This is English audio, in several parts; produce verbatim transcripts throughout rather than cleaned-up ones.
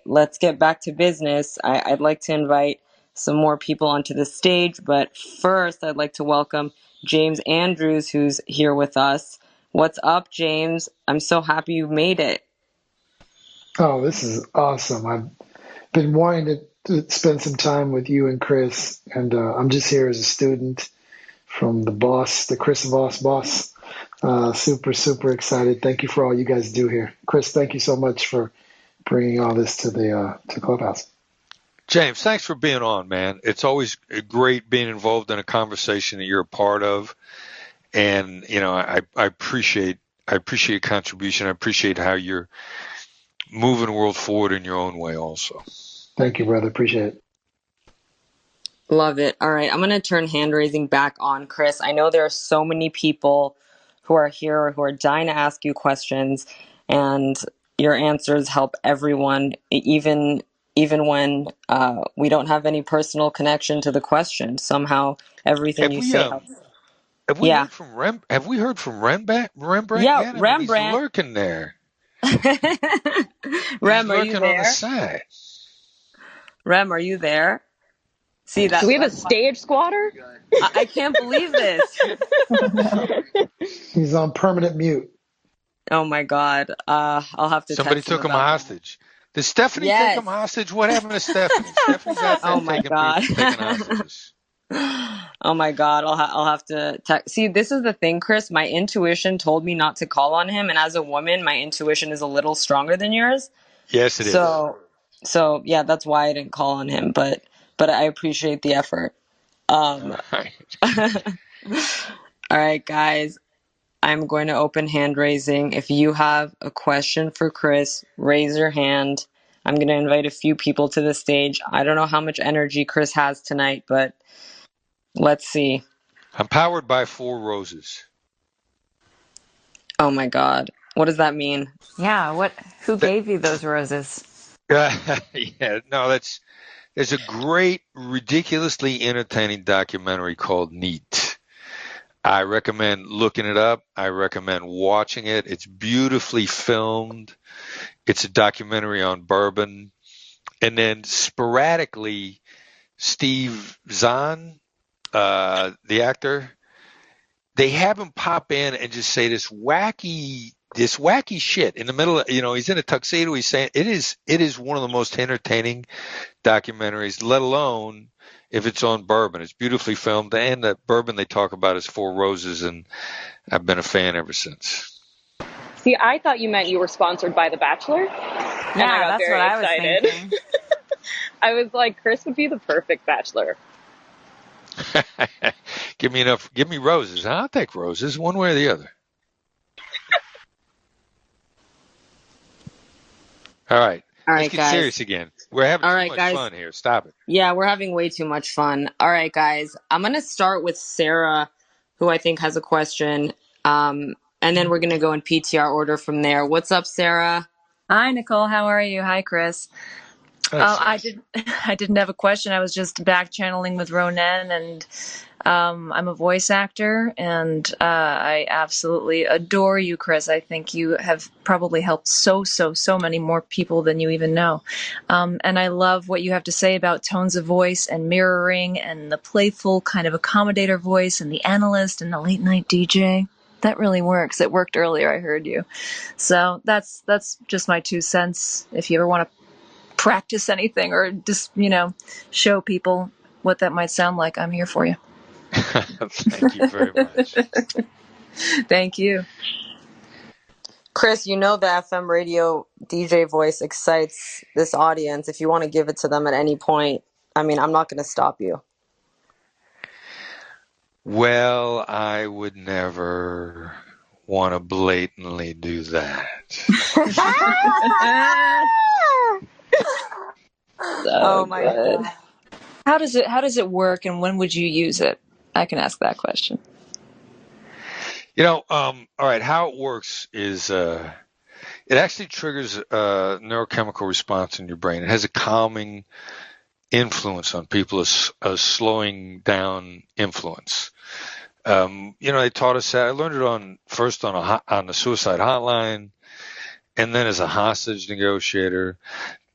let's get back to business. I, I'd like to invite some more people onto the stage, but first I'd like to welcome James Andrews, who's here with us. What's up, James? I'm so happy you made it. Oh, this is awesome. I've been wanting to, to spend some time with you and Chris, and uh, I'm just here as a student from the boss, the Chris Voss boss. Uh, super, super excited. Thank you for all you guys do here. Chris, thank you so much for bringing all this to the uh, to Clubhouse. James, thanks for being on, man. It's always great being involved in a conversation that you're a part of. And, you know, I, I appreciate I appreciate your contribution. I appreciate how you're moving the world forward in your own way also. Thank you, brother. Appreciate it. Love it. All right. I'm going to turn hand raising back on, Chris. I know there are so many people who are here who are dying to ask you questions, and your answers help everyone, even even when uh, we don't have any personal connection to the question. Somehow, everything Have you we say um helps. have we Yeah. heard from Rem have we heard from Rembrandt Rembrandt Yeah, yet? I mean, he's Rembrandt. lurking there. Rem, he's are you lurking on the there? side. Rem, are you there? See that? Do we have a stage squatter? I, I can't believe this. He's on permanent mute. Oh my God. Uh, I'll have to Somebody text him took him about that. hostage. Did Stephanie Yes. take him hostage? What happened to Stephanie? Stephanie's out there Oh my taking, God. people, taking hostages. Oh my God. I'll, ha- I'll have to text. See, this is the thing, Chris. My intuition told me not to call on him. And as a woman, my intuition is a little stronger than yours. Yes, it so, is. So, yeah, that's why I didn't call on him. But, but I appreciate the effort. Um, All right. All right, guys. I'm going to open hand raising. If you have a question for Chris, raise your hand. I'm going to invite a few people to the stage. I don't know how much energy Chris has tonight, but let's see. I'm powered by four roses. Oh my God. What does that mean? Yeah, what? Who That, gave you those roses? uh, yeah, no, that's there's a great, ridiculously entertaining documentary called Neat. I recommend looking it up. I recommend watching it. It's beautifully filmed. It's a documentary on bourbon. And then sporadically, Steve Zahn, uh, the actor, they have him pop in and just say this wacky, this wacky shit in the middle of, you know, he's in a tuxedo. He's saying it is, it is one of the most entertaining documentaries, let alone if it's on bourbon. It's beautifully filmed, and the bourbon they talk about is Four Roses, and I've been a fan ever since. See, I thought you meant you were sponsored by The Bachelor. Yeah, and I got that's very what I was excited. thinking. I was like, Chris would be the perfect bachelor. Give me enough, give me roses. I'll take roses, one way or the other. All right. All Let's right, get guys. serious again. We're having All too right, much guys. fun here. Stop it. Yeah, we're having way too much fun. All right, guys. I'm going to start with Sarah, who I think has a question. Um, and then we're going to go in P T R order from there. What's up, Sarah? Hi, Nicole. How are you? Hi, Chris. Uh, I did. I didn't have a question. I was just back channeling with Ronen, and um, I'm a voice actor, and uh, I absolutely adore you, Chris. I think you have probably helped so, so, so many more people than you even know. Um, and I love what you have to say about tones of voice and mirroring, and the playful kind of accommodator voice, and the analyst, and the late night D J. That really works. It worked earlier. I heard you. So that's that's just my two cents. If you ever want to practice anything or just, you know, show people what that might sound like, I'm here for you. Thank you very much. Thank you. Chris, you know the F M radio D J voice excites this audience. If you want to give it to them at any point, I mean, I'm not going to stop you. Well, I would never want to blatantly do that. So oh my good. God. How does it how does it work, and when would you use it? I can ask that question. You know, um, all right, how it works is uh, it actually triggers a neurochemical response in your brain. It has a calming influence on people, a, a slowing down influence. Um, you know, they taught us that. I learned it on first on a on the suicide hotline, and then as a hostage negotiator.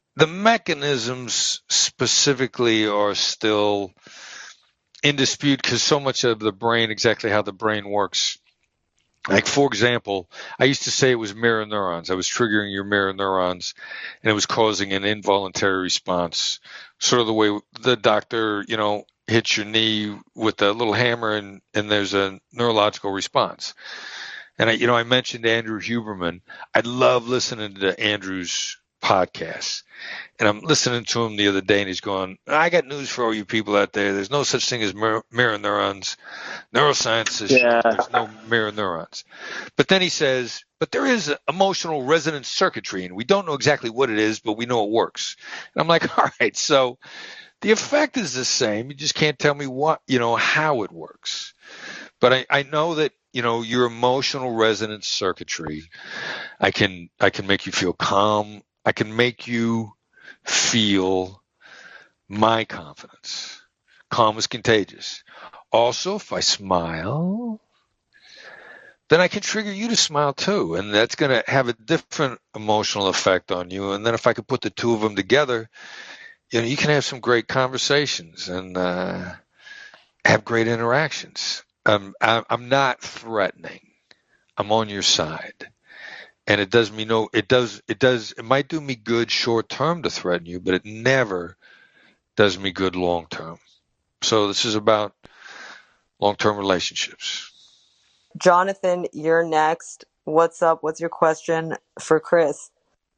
the mechanisms specifically are still in dispute because so much of the brain, exactly how the brain works. Like, for example, I used to say it was mirror neurons. I was triggering your mirror neurons, and it was causing an involuntary response, sort of the way the doctor, you know, hits your knee with a little hammer, and, and there's a neurological response. And, I, you know, I mentioned Andrew Huberman. I love listening to Andrew's podcast. And I'm listening to him the other day, and he's going, I got news for all you people out there. There's no such thing as mirror, mirror neurons. Neuroscience has Yeah. shown there's no mirror neurons. But then he says, but there is emotional resonance circuitry, and we don't know exactly what it is, but we know it works. And I'm like, all right, so the effect is the same. You just can't tell me what, you know, how it works. But I, I know that, you know, your emotional resonance circuitry, I can I can make you feel calm. I can make you feel my confidence. Calm is contagious. Also, if I smile, then I can trigger you to smile too. And that's going to have a different emotional effect on you. And then if I could put the two of them together, you know, you can have some great conversations and uh, have great interactions. Um, I, I'm not threatening. I'm on your side. And it does me no, it does, it does, it might do me good short term to threaten you, but it never does me good long term. So this is about long term relationships. Jonathan, you're next. What's up? What's your question for Chris?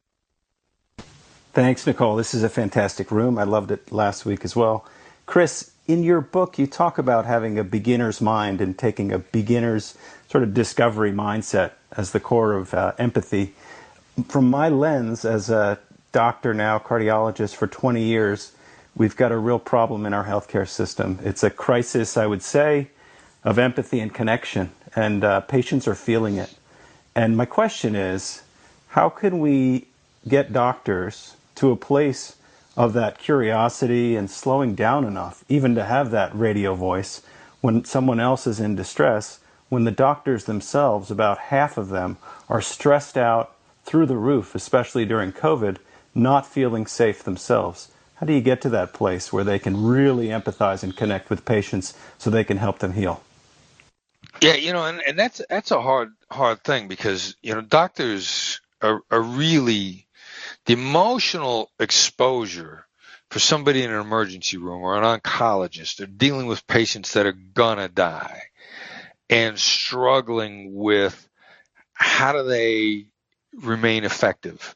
Thanks, Nicole. This is a fantastic room. I loved it last week as well. Chris, in your book, you talk about having a beginner's mind and taking a beginner's sort of discovery mindset as the core of uh, empathy. From my lens as a doctor now, cardiologist for twenty years, we've got a real problem in our healthcare system. It's a crisis, I would say, of empathy and connection, and uh, patients are feeling it. And my question is, how can we get doctors to a place of that curiosity and slowing down enough, even to have that radio voice when someone else is in distress, when the doctors themselves, about half of them, are stressed out through the roof, especially during COVID, not feeling safe themselves? How do you get to that place where they can really empathize and connect with patients so they can help them heal? Yeah, you know, and, and that's that's a hard hard thing because, you know, doctors are, are really the emotional exposure for somebody in an emergency room or an oncologist. They're dealing with patients that are gonna die and struggling with how do they remain effective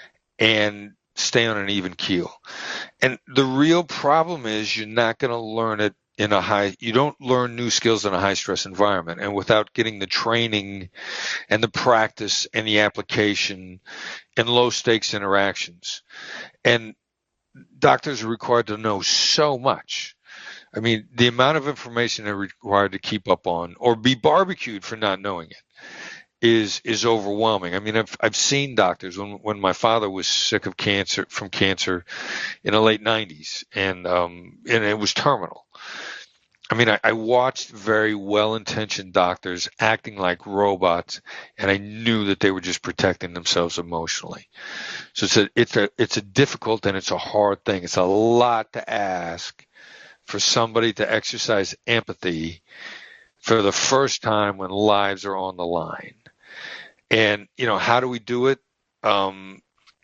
and stay on an even keel. And the real problem is you're not going to learn it in a high, you don't learn new skills in a high stress environment and without getting the training and the practice and the application and low stakes interactions. And doctors are required to know so much. I mean, the amount of information they're required to keep up on or be barbecued for not knowing it is is overwhelming. I mean, I've I've seen doctors when when my father was sick of cancer from cancer in the late nineties, and um and it was terminal. I mean, I, I watched very well-intentioned doctors acting like robots, and I knew that they were just protecting themselves emotionally. So it's a it's a it's a difficult and it's a hard thing. It's a lot to ask for somebody to exercise empathy for the first time when lives are on the line. And, you know, how do we do it? Um,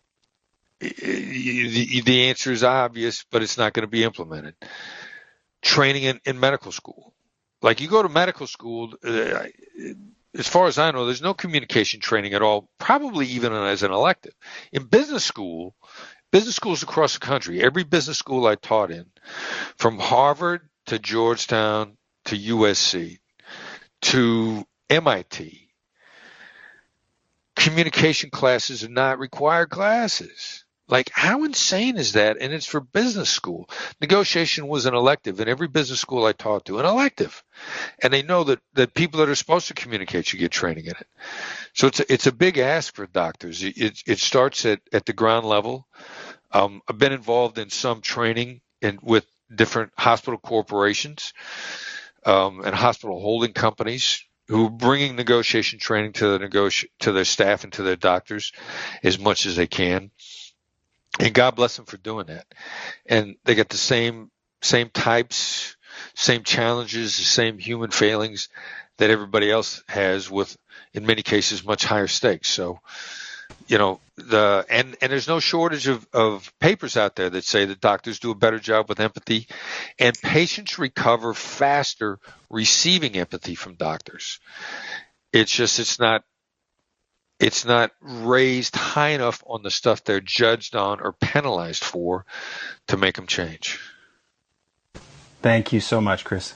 the, the answer is obvious, but it's not going to be implemented. Training in, in medical school. Like you go to medical school, uh, as far as I know, there's no communication training at all, probably even as an elective. In business school, business schools across the country, every business school I taught in, from Harvard to Georgetown to U S C to M I T, communication classes are not required classes. Like, how insane is that? And it's for business school. Negotiation was an elective in every business school I taught to, an elective. And they know that, that people that are supposed to communicate should get training in it. So it's a, it's a big ask for doctors. It, it, it starts at, at the ground level. Um, I've been involved in some training in, with different hospital corporations um, and hospital holding companies who are bringing negotiation training to the negoti- to their staff and to their doctors as much as they can. And God bless them for doing that. And they get the same same types, same challenges, the same human failings that everybody else has, with, in many cases, much higher stakes. So, you know, the and, and there's no shortage of, of papers out there that say that doctors do a better job with empathy, and patients recover faster receiving empathy from doctors. It's just it's not it's not raised high enough on the stuff they're judged on or penalized for to make them change. Thank you so much, Chris.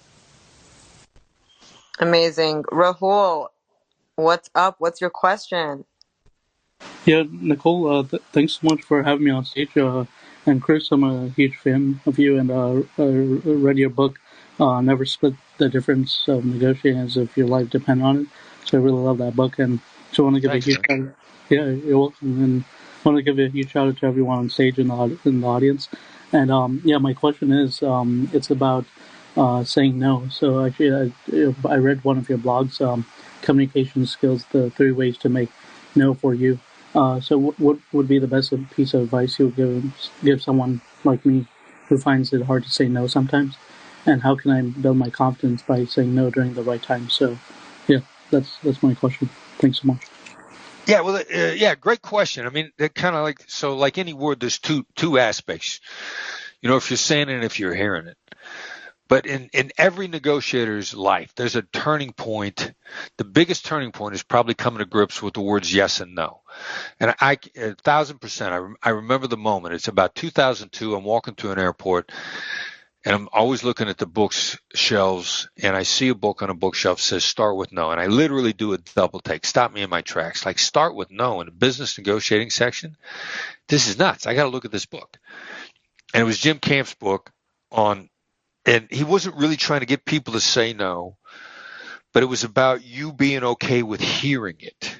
Amazing. Rahul, what's up? What's your question? Yeah, Nicole, uh, th- thanks so much for having me on stage. Uh, and Chris, I'm a huge fan of you, and uh, uh, read your book, uh, Never Split the Difference of Negotiating as If Your Life Depended on It. So I really love that book, and so I want to give Thanks, a huge shout out. Yeah, you're welcome. And I want to give a huge shout out to everyone on stage and the, in the audience. And um, yeah, my question is, um, it's about uh, saying no. So actually, I, I read one of your blogs, um, Communication Skills, the three ways to make no for you. Uh, so what, what would be the best piece of advice you would give give someone like me who finds it hard to say no sometimes? And how can I build my confidence by saying no during the right time? So, yeah, that's that's my question. Thanks so much. Yeah, well, uh, yeah, great question. I mean, they're kind of like, so like any word, there's two two aspects. You know, if you're saying it and if you're hearing it. But in, in every negotiator's life, there's a turning point. The biggest turning point is probably coming to grips with the words yes and no. And I, a thousand percent, I, I remember the moment. It's about two thousand two. I'm walking through an airport, and I'm always looking at the books shelves, and I see a book on a bookshelf that says start with no. And I literally do a double take, stop me in my tracks. Like, start with no in the business negotiating section? This is nuts. I got to look at this book. And it was Jim Camp's book on, and he wasn't really trying to get people to say no, but it was about you being okay with hearing it.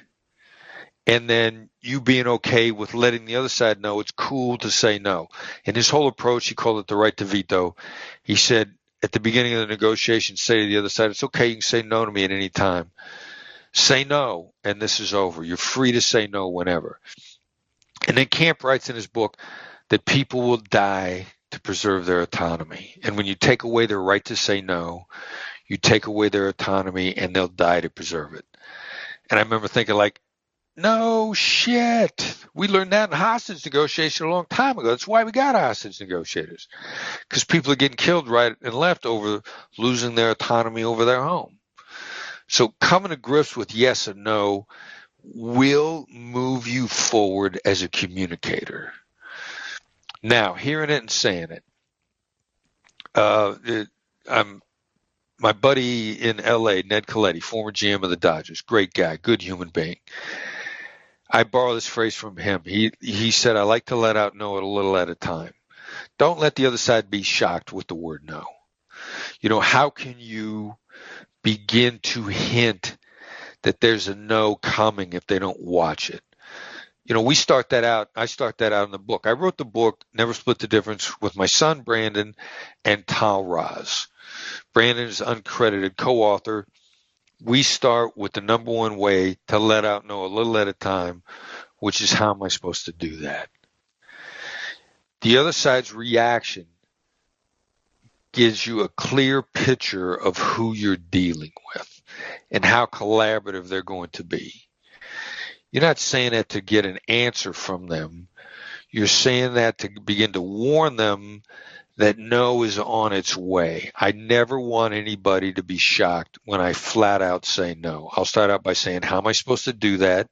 And then you being okay with letting the other side know it's cool to say no. And his whole approach, he called it the right to veto. He said at the beginning of the negotiation, say to the other side, it's okay, you can say no to me at any time. Say no, and this is over. You're free to say no whenever. And then Camp writes in his book that people will die to preserve their autonomy. And when you take away their right to say no, you take away their autonomy, and they'll die to preserve it. And I remember thinking, like, no shit. We learned that in hostage negotiation a long time ago. That's why we got hostage negotiators, because people are getting killed right and left over losing their autonomy over their home. So coming to grips with yes and no will move you forward as a communicator. Now, hearing it and saying it. Uh, it I'm my buddy in L A, Ned Colletti, former G M of the Dodgers, great guy, good human being. I borrow this phrase from him. He he said, I like to let out no a little at a time. Don't let the other side be shocked with the word no. You know, how can you begin to hint that there's a no coming if they don't watch it? You know, we start that out. I start that out in the book. I wrote the book, Never Split the Difference, with my son, Brandon, and Tal Raz. Brandon is uncredited co-author. We start with the number one way to let out no a little at a time, which is how am I supposed to do that? The other side's reaction gives you a clear picture of who you're dealing with and how collaborative they're going to be. You're not saying that to get an answer from them. You're saying that to begin to warn them that no is on its way. I never want anybody to be shocked when I flat out say no. I'll start out by saying, how am I supposed to do that?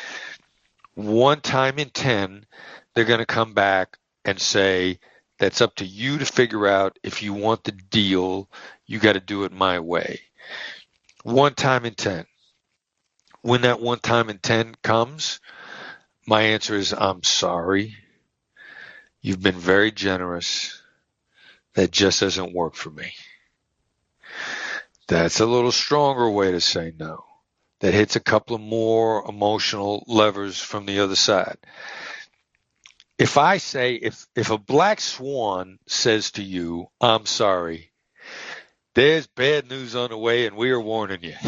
One time in ten, they're going to come back and say, that's up to you to figure out. If you want the deal, you got to do it my way. One time in ten. When that one time in ten comes, my answer is, I'm sorry. You've been very generous. That just doesn't work for me. That's a little stronger way to say no. That hits a couple of more emotional levers from the other side. If I say, if, if a black swan says to you, I'm sorry, there's bad news on the way and we are warning you.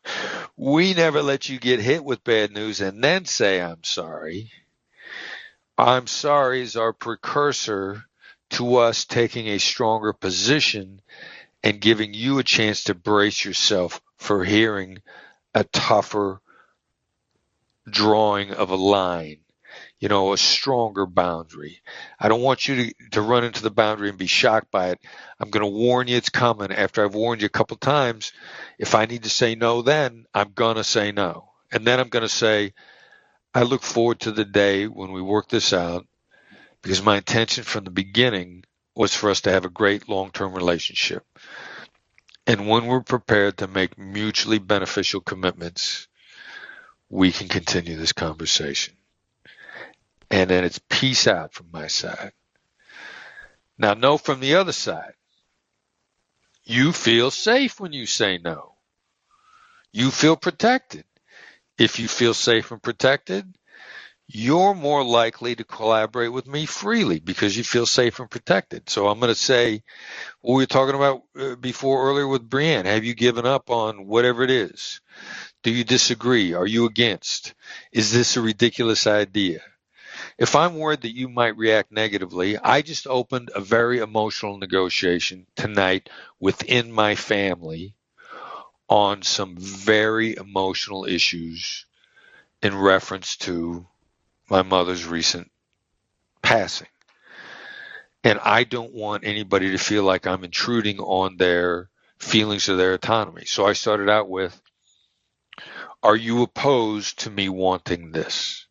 We never let you get hit with bad news and then say, I'm sorry. I'm sorry's are precursor to us taking a stronger position and giving you a chance to brace yourself for hearing a tougher drawing of a line, you know, a stronger boundary. I don't want you to, to run into the boundary and be shocked by it. I'm going to warn you it's coming. After I've warned you a couple times, if I need to say no then, I'm going to say no. And then I'm going to say, I look forward to the day when we work this out, because my intention from the beginning was for us to have a great long-term relationship. And when we're prepared to make mutually beneficial commitments, we can continue this conversation. And then it's peace out from my side. Now, know from the other side, you feel safe when you say no. You feel protected. If you feel safe and protected, you're more likely to collaborate with me freely because you feel safe and protected. So I'm going to say what we were talking about uh, before earlier with Brienne. Have you given up on whatever it is? Do you disagree? Are you against? Is this a ridiculous idea? If I'm worried that you might react negatively, I just opened a very emotional negotiation tonight within my family on some very emotional issues in reference to my mother's recent passing. And I don't want anybody to feel like I'm intruding on their feelings or their autonomy. So I started out with, are you opposed to me wanting this?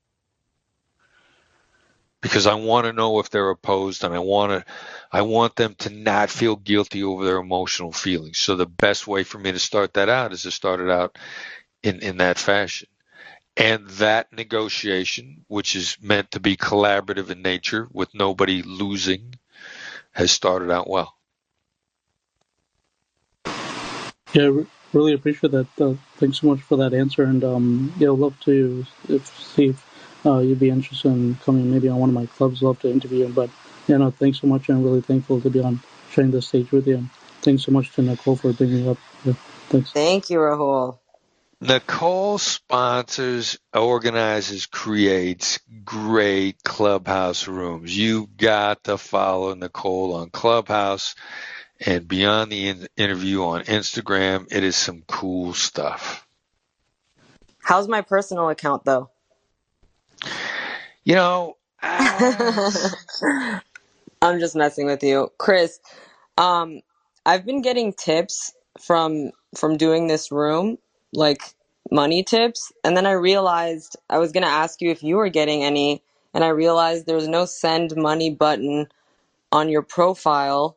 Because I want to know if they're opposed, and I want to, I want them to not feel guilty over their emotional feelings. So the best way for me to start that out is to start it out in, in that fashion. And that negotiation, which is meant to be collaborative in nature with nobody losing, has started out well. Yeah, I really appreciate that. Uh, thanks so much for that answer. And um, yeah, I'd love to if, see if uh, you'd be interested in coming maybe on one of my clubs. Love to interview you. But yeah, no, thanks so much. I'm really thankful to be on sharing this stage with you. And thanks so much to Nicole for bringing me up. Yeah, thanks. Thank you, Rahul. Nicole sponsors, organizes, creates great Clubhouse rooms. You got to follow Nicole on Clubhouse and Beyond the in- Interview on Instagram. It is some cool stuff. How's my personal account, though? You know, uh... I'm just messing with you. Chris, um, I've been getting tips from from doing this room, like money tips, and then I realized I was going to ask you if you were getting any, and I realized there's no send money button on your profile.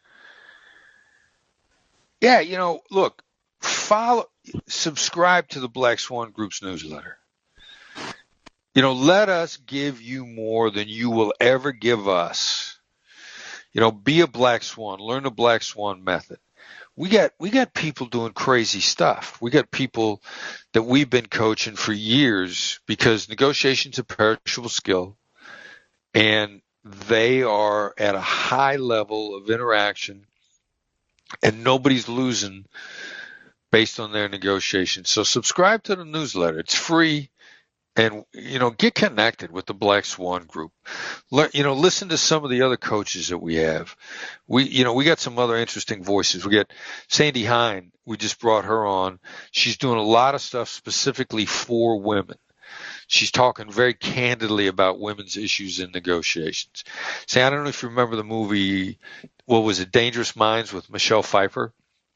Yeah, you know, look, follow, subscribe to the Black Swan Group's newsletter. You know, let us give you more than you will ever give us. You know, be a Black Swan, learn the Black Swan method. We got we got people doing crazy stuff. We got people that we've been coaching for years because negotiation's a perishable skill, and they are at a high level of interaction, and nobody's losing based on their negotiation. So subscribe to the newsletter. It's free. And, you know, get connected with the Black Swan Group. Learn, you know, listen to some of the other coaches that we have. We, you know, we got some other interesting voices. We got Sandy Hine. We just brought her on. She's doing a lot of stuff specifically for women. She's talking very candidly about women's issues in negotiations. Say, I don't know if you remember the movie, what was it, Dangerous Minds with Michelle Pfeiffer?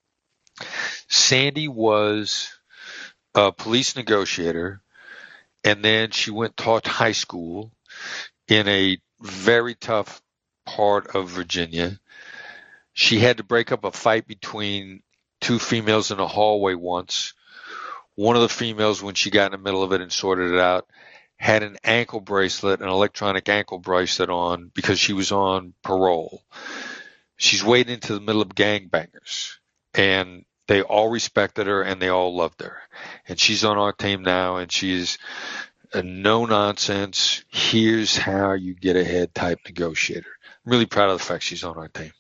Sandy was a police negotiator. And then she went taught high school in a very tough part of Virginia. She had to break up a fight between two females in a hallway once. One of the females, when she got in the middle of it and sorted it out, had an ankle bracelet, an electronic ankle bracelet on because she was on parole. She's wading into the middle of gangbangers, and they all respected her and they all loved her. And she's on our team now, and she's a no-nonsense, here's how you get ahead type negotiator. I'm really proud of the fact she's on our team.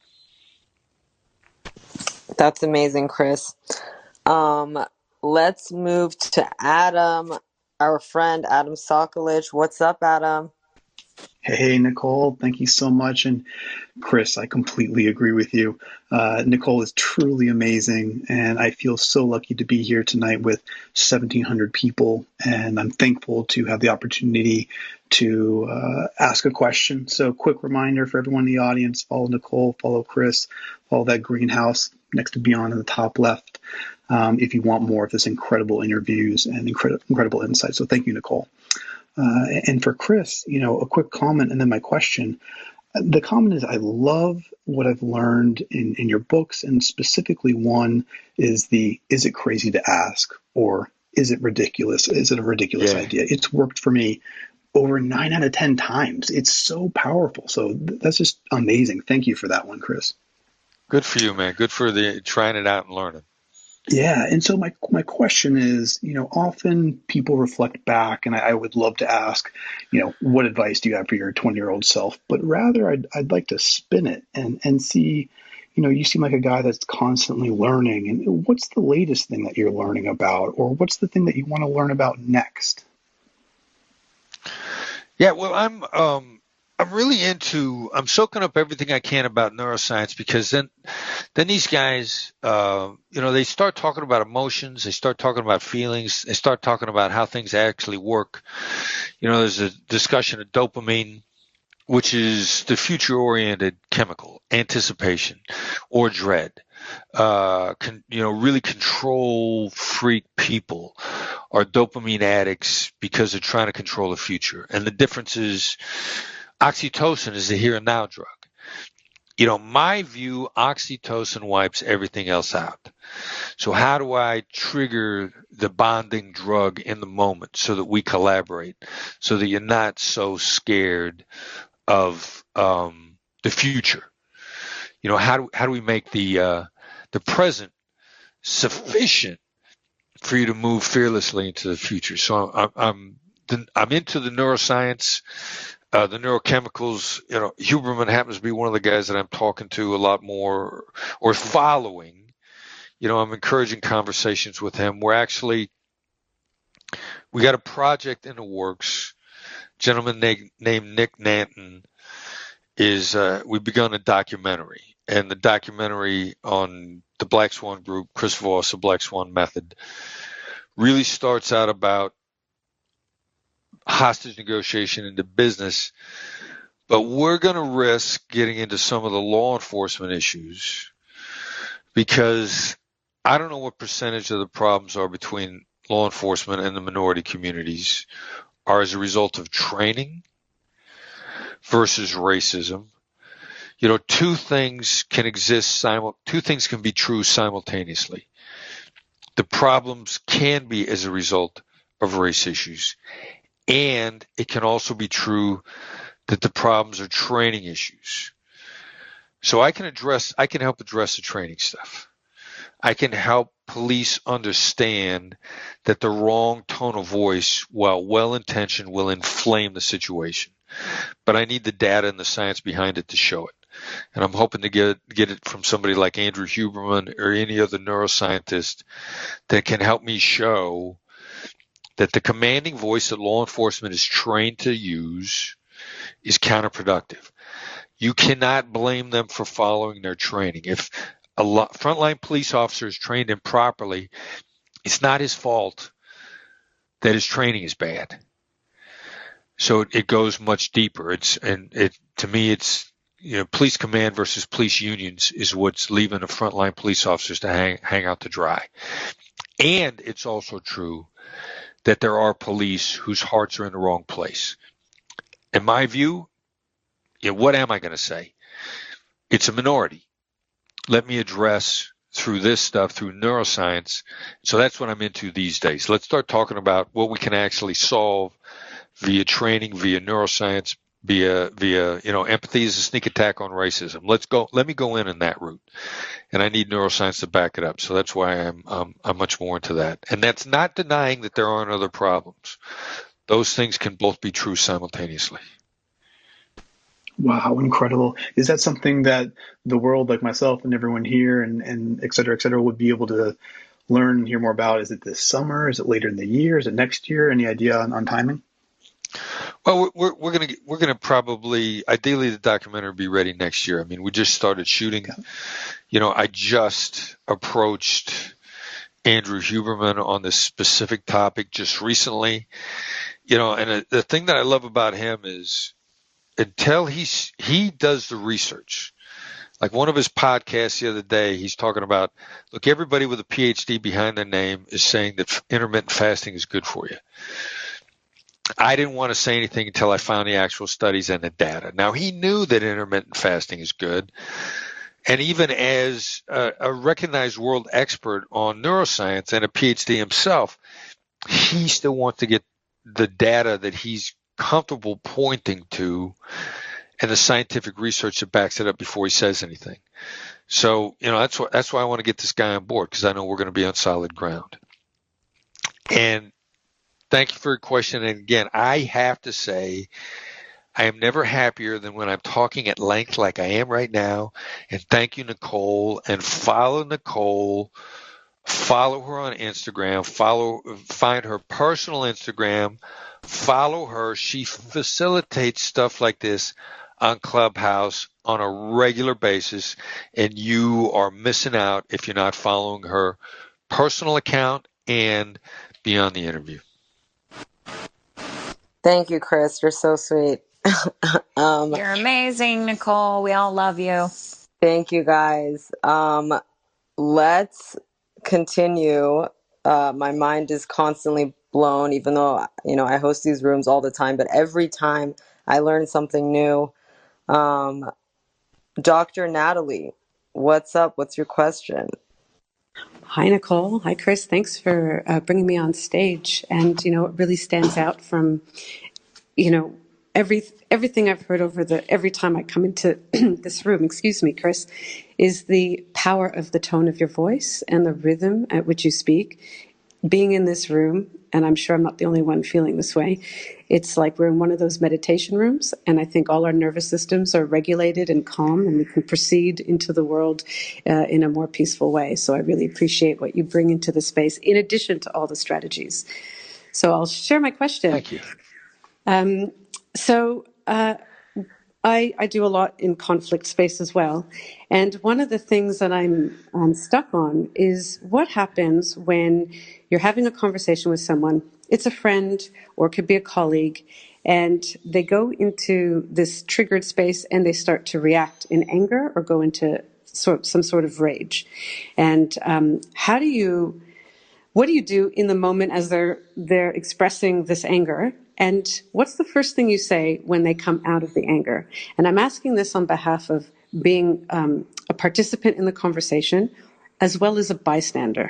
That's amazing, Chris. Um, let's move to Adam, our friend Adam Sokolich. What's up, Adam? Hey, Nicole, thank you so much. And Chris, I completely agree with you. Uh, Nicole is truly amazing, and I feel so lucky to be here tonight with seventeen hundred people, and I'm thankful to have the opportunity to uh, ask a question. So, quick reminder for everyone in the audience, follow Nicole, follow Chris, follow that greenhouse next to Beyond in the top left um, if you want more of this incredible interviews and incredible, incredible insights. So thank you, Nicole. Uh, and for Chris, you know, a quick comment and then my question. The comment is I love what I've learned in, in your books, and specifically one is the is it crazy to ask, or is it ridiculous? Is it a ridiculous Yeah. idea? It's worked for me over nine out of ten times. It's so powerful. So th- that's just amazing. Thank you for that one, Chris. Good for you, man. Good for the trying it out and learning. Yeah, and so my my question is, you know, often people reflect back, and I, I would love to ask, you know, what advice do you have for your twenty-year-old self? But rather, I'd I'd like to spin it and and see, you know, you seem like a guy that's constantly learning, and what's the latest thing that you're learning about, or what's the thing that you want to learn about next? Yeah, well, I'm um I'm really into I'm soaking up everything I can about neuroscience, because then then these guys uh you know they start talking about emotions, they start talking about feelings, they start talking about how things actually work. You know, there's a discussion of dopamine, which is the future oriented chemical, anticipation or dread. Uh, con, you know, really control freak people are dopamine addicts because they're trying to control the future. And the difference is oxytocin is the here and now drug. You know, my view, oxytocin wipes everything else out. So how do I trigger the bonding drug in the moment so that we collaborate, so that you're not so scared of um, the future? You know, how do how do we make the uh, the present sufficient for you to move fearlessly into the future? So I'm I'm I'm into the neuroscience, uh, the neurochemicals. You know, Huberman happens to be one of the guys that I'm talking to a lot more or following. You know, I'm encouraging conversations with him. We're actually we got a project in the works. A gentleman named, named Nick Nanton is uh, we've begun a documentary. And the documentary on the Black Swan Group, Chris Voss, the Black Swan Method, really starts out about hostage negotiation into business. But we're going to risk getting into some of the law enforcement issues, because I don't know what percentage of the problems are between law enforcement and the minority communities are as a result of training versus racism. You know, two things can exist simul- two things can be true simultaneously. The problems can be as a result of race issues, and it can also be true that the problems are training issues. So I can address I can help address the training stuff. I can help police understand that the wrong tone of voice, while well-intentioned, will inflame the situation. But I need the data and the science behind it to show it. And I'm hoping to get get it from somebody like Andrew Huberman or any other neuroscientist that can help me show that the commanding voice that law enforcement is trained to use is counterproductive. You cannot blame them for following their training. If a lot, frontline police officer is trained improperly, it's not his fault that his training is bad. So it, it goes much deeper. It's and it to me it's you know, police command versus police unions is what's leaving the frontline police officers to hang, hang out to dry. And it's also true that there are police whose hearts are in the wrong place. In my view, you know, what am I going to say? It's a minority. Let me address through this stuff, through neuroscience. So that's what I'm into these days. Let's start talking about what we can actually solve via training, via neuroscience, via via you know empathy is a sneak attack on racism. Let's go. Let me go in in that route, and I need neuroscience to back it up. So that's why I'm um, I'm much more into that. And that's not denying that there aren't other problems. Those things can both be true simultaneously. Wow, incredible. Is that something that the world, like myself and everyone here and, and et cetera, et cetera, would be able to learn and hear more about? Is it this summer? Is it later in the year? Is it next year? Any idea on, on timing? Well, we're we're gonna we're gonna probably ideally the documentary will be ready next year. I mean, we just started shooting. You know, I just approached Andrew Huberman on this specific topic just recently. You know, and the thing that I love about him is until he's he does the research. Like one of his podcasts the other day, he's talking about, look, everybody with a P H D behind their name is saying that intermittent fasting is good for you. I didn't want to say anything until I found the actual studies and the data. Now, he knew that intermittent fasting is good. And even as a, a recognized world expert on neuroscience and a P H D himself, he still wants to get the data that he's comfortable pointing to and the scientific research that backs it up before he says anything. So, you know, that's what, that's why I want to get this guy on board, because I know we're going to be on solid ground. And thank you for your question. And again, I have to say, I am never happier than when I'm talking at length like I am right now. And thank you, Nicole. And follow Nicole. Follow her on Instagram. Follow, find her personal Instagram. Follow her. She facilitates stuff like this on Clubhouse on a regular basis, and you are missing out if you're not following her personal account and be on the interview. Thank you, Chris. You're so sweet. um, You're amazing, Nicole. We all love you. Thank you, guys. Um, let's continue. Uh, my mind is constantly blown, even though, you know, I host these rooms all the time, but every time I learn something new. Um, Doctor Natalie, what's up? What's your question? Hi, Nicole. Hi, Chris. Thanks for uh, bringing me on stage. And, you know, it really stands out from, you know, every everything I've heard over the, every time I come into this room, excuse me, Chris, is the power of the tone of your voice and the rhythm at which you speak. Being in this room, and I'm sure I'm not the only one feeling this way, it's like we're in one of those meditation rooms, and I think all our nervous systems are regulated and calm, and we can proceed into the world uh, in a more peaceful way. So I really appreciate what you bring into the space, in addition to all the strategies. So I'll share my question. Thank you. Um, so uh, I, I do a lot in conflict space as well. And one of the things that I'm, I'm stuck on is what happens when you're having a conversation with someone, it's a friend or it could be a colleague, and they go into this triggered space and they start to react in anger or go into sort, some sort of rage. And um, how do you, what do you do in the moment as they're, they're expressing this anger? And what's the first thing you say when they come out of the anger? And I'm asking this on behalf of being um, a participant in the conversation, as well as a bystander.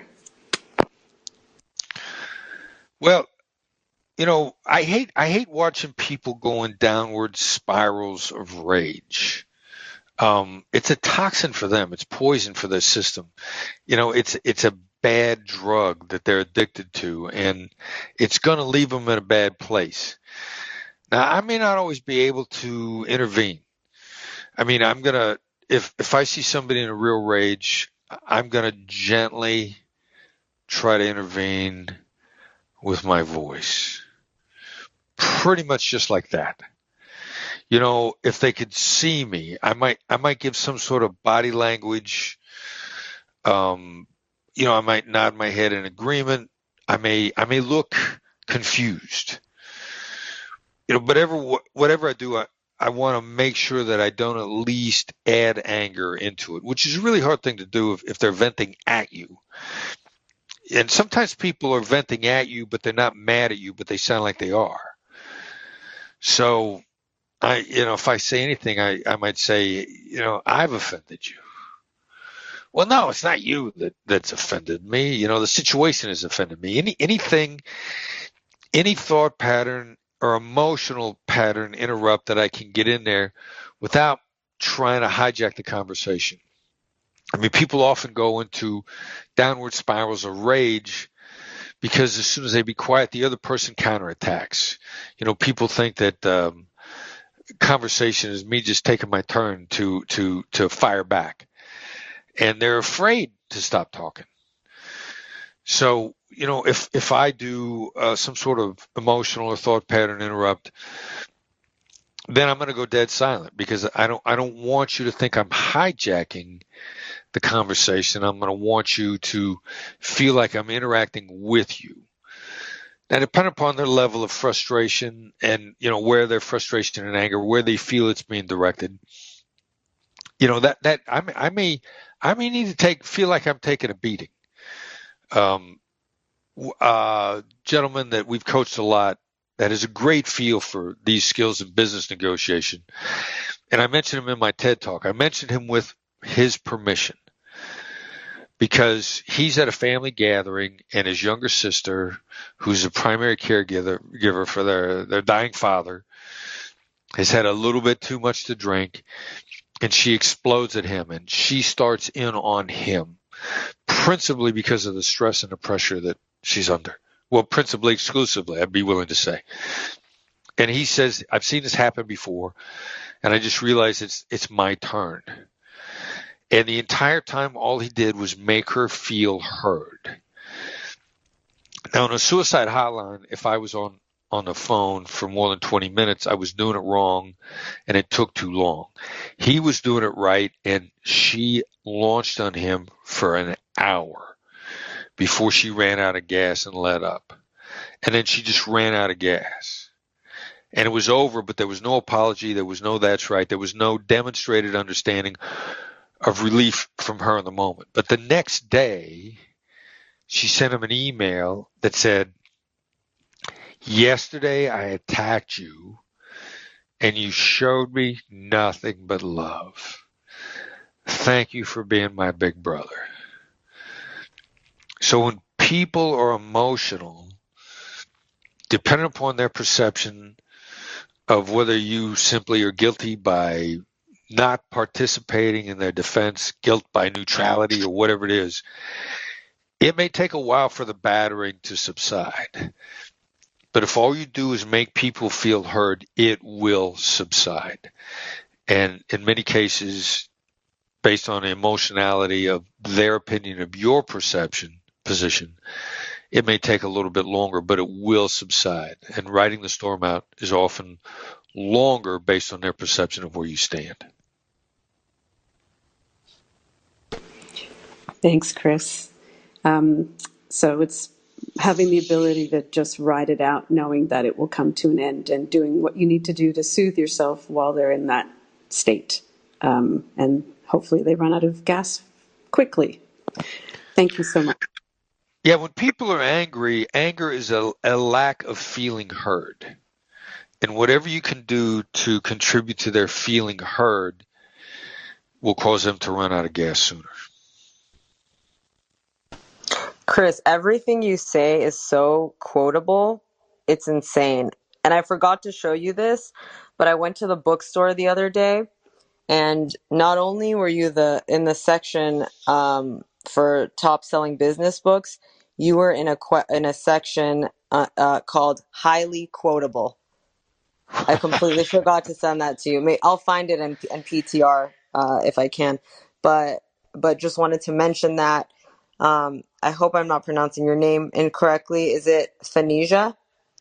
Well, you know, I hate I hate watching people going downward spirals of rage. Um, it's a toxin for them. It's poison for their system. You know, it's it's a bad drug that they're addicted to, and it's going to leave them in a bad place. Now, I may not always be able to intervene. I mean, I'm going to, if, if I see somebody in a real rage, I'm going to gently try to intervene with my voice. Pretty much just like that. You know, if they could see me, I might, I might give some sort of body language, um, you know, I might nod my head in agreement. I may, I may look confused. You know, whatever, whatever I do, I, I want to make sure that I don't at least add anger into it, which is a really hard thing to do if, if they're venting at you. And sometimes people are venting at you, but they're not mad at you, but they sound like they are. So, I, you know, if I say anything, I, I might say, you know, I've offended you. Well, no, it's not you that, that's offended me. You know, the situation has offended me. Any anything, any thought pattern or emotional pattern interrupt that I can get in there without trying to hijack the conversation. I mean, people often go into downward spirals of rage because as soon as they be quiet, the other person counterattacks. You know, people think that um, conversation is me just taking my turn to to to fire back. And they're afraid to stop talking. So, you know, if, if I do uh, some sort of emotional or thought pattern interrupt, then I'm going to go dead silent because I don't, I don't want you to think I'm hijacking the conversation. I'm going to want you to feel like I'm interacting with you. Now, depending upon their level of frustration and, you know, where their frustration and anger, where they feel it's being directed, you know, that, that I may, I may, I may need to take, feel like I'm taking a beating. Um, uh, gentleman that we've coached a lot that has a great feel for these skills in business negotiation. And I mentioned him in my TED talk. I mentioned him with his permission because he's at a family gathering and his younger sister, who's a primary caregiver giver for their, their dying father, has had a little bit too much to drink, and she explodes at him and she starts in on him, principally because of the stress and the pressure that she's under. Well, principally, exclusively, I'd be willing to say. And he says, I've seen this happen before, and I just realized it's it's my turn. And the entire time, all he did was make her feel heard. Now, in a suicide hotline, if I was on, on the phone for more than twenty minutes, I was doing it wrong, and it took too long. He was doing it right, and she launched on him for an hour before she ran out of gas and let up. And then she just ran out of gas. And it was over, but there was no apology. There was no that's right. There was no demonstrated understanding of relief from her in the moment. But the next day, she sent him an email that said, yesterday I attacked you and you showed me nothing but love. Thank you for being my big brother. So when people are emotional, depending upon their perception of whether you simply are guilty by not participating in their defense, guilt by neutrality, or whatever it is, it may take a while for the battering to subside. But if all you do is make people feel heard, it will subside. And in many cases, based on the emotionality of their opinion of your perception, position, it may take a little bit longer, but it will subside. And riding the storm out is often longer based on their perception of where you stand. Thanks, Chris. Um, so it's having the ability to just ride it out, knowing that it will come to an end, and doing what you need to do to soothe yourself while they're in that state. Um, and hopefully they run out of gas quickly. Thank you so much. Yeah, when people are angry, anger is a, a lack of feeling heard. And whatever you can do to contribute to their feeling heard will cause them to run out of gas sooner. Chris, everything you say is so quotable. It's insane. And I forgot to show you this, but I went to the bookstore the other day, and not only were you the in the section um, for top selling business books, you were in a in a section uh, uh, called highly quotable. I completely forgot to send that to you. I'll find it in, in P T R uh, if I can, but but just wanted to mention that. Um, I hope I'm not pronouncing your name incorrectly. Is it Phanesia?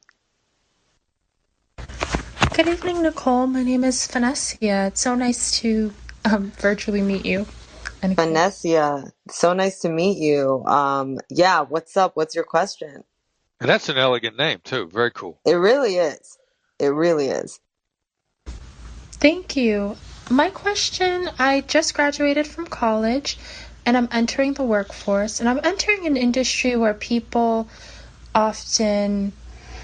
Good evening, Nicole. My name is Phanesia. It's so nice to um, virtually meet you. And Phanesia, so nice to meet you. Um, yeah, what's up? What's your question? And that's an elegant name, too. Very cool. It really is. It really is. Thank you. My question, I just graduated from college, and I'm entering the workforce, and I'm entering an industry where people often,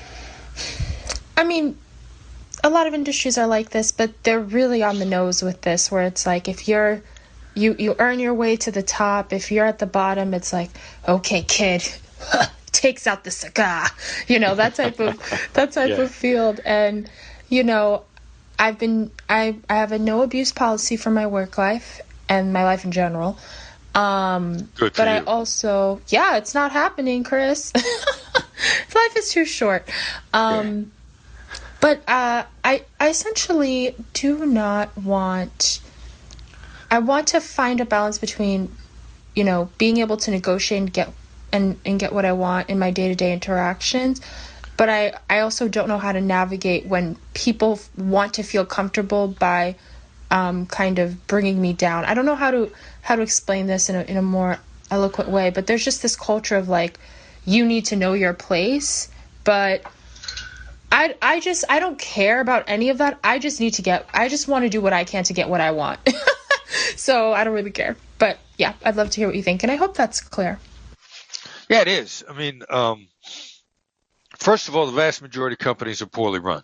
I mean, a lot of industries are like this, but they're really on the nose with this, where it's like, if you're, you, you earn your way to the top, if you're at the bottom, it's like, okay, kid, takes out the cigar, you know, that type of, that type yeah. of field. And, you know, I've been, I, I have a no abuse policy for my work life and my life in general. Um, Good but you. I also, yeah, it's not happening, Chris. Life is too short. Um, yeah. But uh, I, I essentially do not want, I want to find a balance between, you know, being able to negotiate and get and, and get what I want in my day-to-day interactions. But I, I also don't know how to navigate when people want to feel comfortable by um, kind of bringing me down. I don't know how to how to explain this in a, in a more eloquent way, but there's just this culture of like, you need to know your place. But I, I just, I don't care about any of that. I just need to get, I just want to do what I can to get what I want. So I don't really care. But yeah, I'd love to hear what you think. And I hope that's clear. Yeah, it is. I mean, um, first of all, the vast majority of companies are poorly run.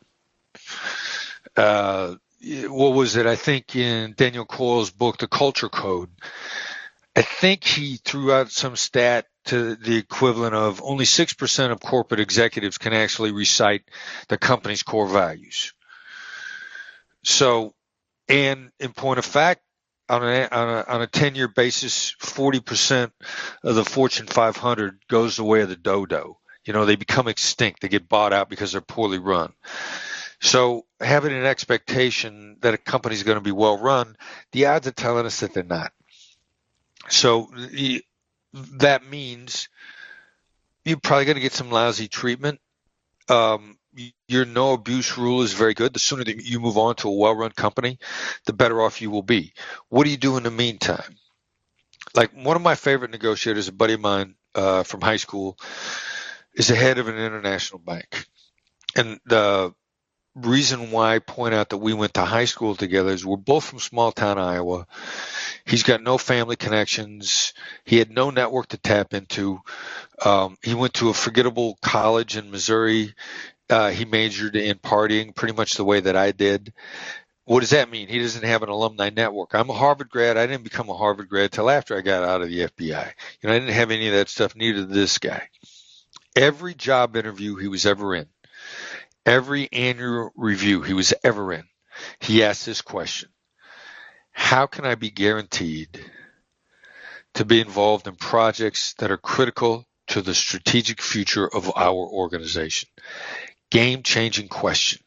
Uh, what was it? I think in Daniel Coyle's book, The Culture Code, I think he threw out some stat to the equivalent of only six percent of corporate executives can actually recite the company's core values. So, and in point of fact, on a, on a, on a ten-year basis, forty percent of the Fortune five hundred goes the way of the dodo. You know, they become extinct. They get bought out because they're poorly run. So having an expectation that a company is going to be well run, the odds are telling us that they're not. So that means you're probably going to get some lousy treatment. Um, your no abuse rule is very good. The sooner that you move on to a well-run company, the better off you will be. What do you do in the meantime? Like one of my favorite negotiators, a buddy of mine uh, from high school, is the head of an international bank. And the reason why I point out that we went to high school together is we're both from small town Iowa. He's got no family connections. He had no network to tap into. Um, he went to a forgettable college in Missouri. Uh, he majored in partying pretty much the way that I did. What does that mean? He doesn't have an alumni network. I'm a Harvard grad. I didn't become a Harvard grad till after I got out of the F B I. You know, I didn't have any of that stuff. Neither did this guy. Every job interview he was ever in, every annual review he was ever in, he asked this question: how can I be guaranteed to be involved in projects that are critical to the strategic future of our organization? Game-changing question.